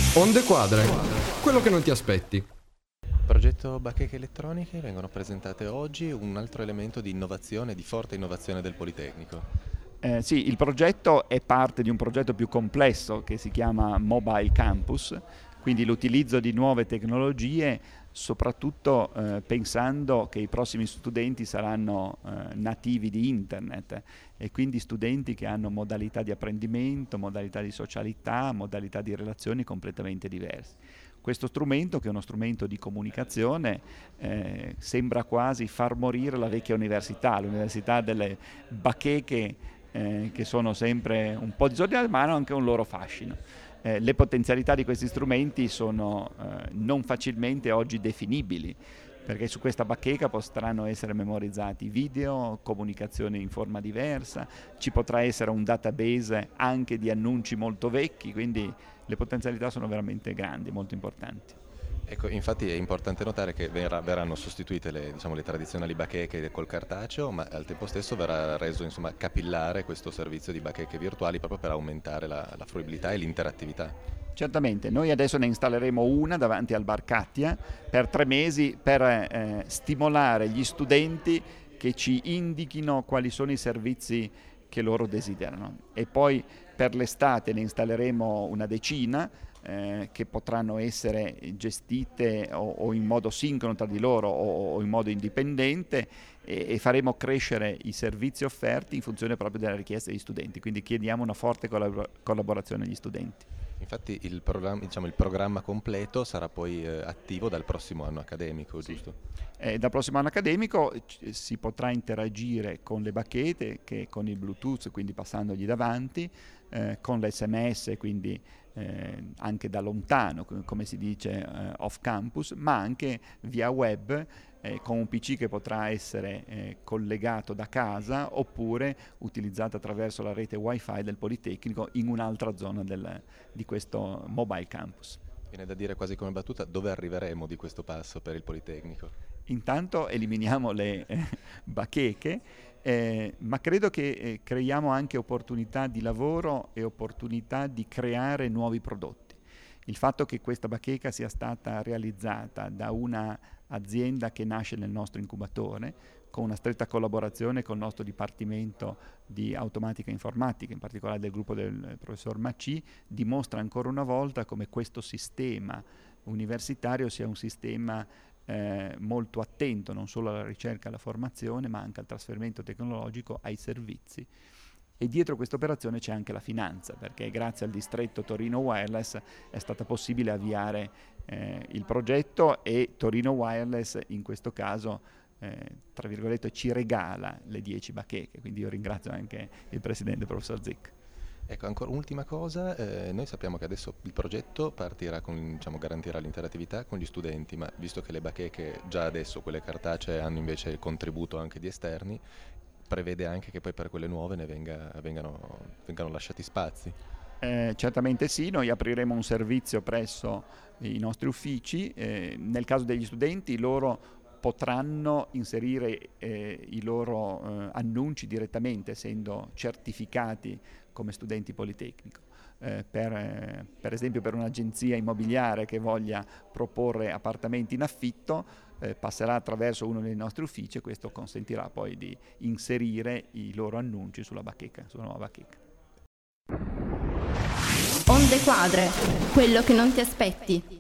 Onde quadre, quello che non ti aspetti. Progetto bacheche elettroniche vengono presentate oggi, un altro elemento di innovazione, di forte innovazione del Politecnico. Sì, il progetto è parte di un progetto più complesso che si chiama Mobile Campus, quindi l'utilizzo di nuove tecnologie, soprattutto pensando che i prossimi studenti saranno nativi di internet e quindi studenti che hanno modalità di apprendimento, modalità di socialità, modalità di relazioni completamente diverse. Questo strumento, che è uno strumento di comunicazione, sembra quasi far morire la vecchia università, l'università delle bacheche che sono sempre un po' disordinate, ma hanno anche un loro fascino. Le potenzialità di questi strumenti sono non facilmente oggi definibili, perché su questa bacheca potranno essere memorizzati video, comunicazioni in forma diversa, ci potrà essere un database anche di annunci molto vecchi, quindi le potenzialità sono veramente grandi, molto importanti. Ecco, infatti è importante notare che verranno sostituite le tradizionali bacheche col cartaceo, ma al tempo stesso verrà reso capillare questo servizio di bacheche virtuali proprio per aumentare la fruibilità e l'interattività. Certamente, noi adesso ne installeremo una davanti al Bar Katia per 3 mesi per stimolare gli studenti che ci indichino quali sono i servizi che loro desiderano, e poi per l'estate ne installeremo una decina che potranno essere gestite o in modo sincrono tra di loro o in modo indipendente, e faremo crescere i servizi offerti in funzione proprio delle richieste degli studenti, quindi chiediamo una forte collaborazione agli studenti. Infatti il programma completo sarà poi attivo dal prossimo anno accademico, Sì. giusto? Dal prossimo anno accademico si potrà interagire con le bacheche, con il Bluetooth, quindi passandogli davanti, con l'SMS, quindi anche da lontano, come si dice off campus, ma anche via web, con un PC che potrà essere collegato da casa oppure utilizzato attraverso la rete wifi del Politecnico in un'altra zona di questo mobile campus. Viene da dire quasi come battuta, dove arriveremo di questo passo per il Politecnico? Intanto eliminiamo le bacheche, ma credo che creiamo anche opportunità di lavoro e opportunità di creare nuovi prodotti. Il fatto che questa bacheca sia stata realizzata da una azienda che nasce nel nostro incubatore, con una stretta collaborazione col nostro Dipartimento di Automatica e Informatica, in particolare del gruppo del professor Macci, dimostra ancora una volta come questo sistema universitario sia un sistema molto attento non solo alla ricerca e alla formazione, ma anche al trasferimento tecnologico, ai servizi. E dietro questa operazione c'è anche la finanza, perché grazie al distretto Torino Wireless è stata possibile avviare il progetto, e Torino Wireless in questo caso tra virgolette ci regala le 10 bacheche, quindi io ringrazio anche il presidente professor Zick. Ecco, ancora un'ultima cosa, noi sappiamo che adesso il progetto partirà con, garantirà l'interattività con gli studenti, ma visto che le bacheche già adesso, quelle cartacee, hanno invece il contributo anche di esterni, prevede anche che poi per quelle nuove ne vengano lasciati spazi? Certamente sì, noi apriremo un servizio presso i nostri uffici, nel caso degli studenti loro potranno inserire i loro annunci direttamente, essendo certificati come studenti Politecnico. Per esempio per un'agenzia immobiliare che voglia proporre appartamenti in affitto, passerà attraverso uno dei nostri uffici, e questo consentirà poi di inserire i loro annunci sulla nuova bacheca. Onde quadre, quello che non ti aspetti.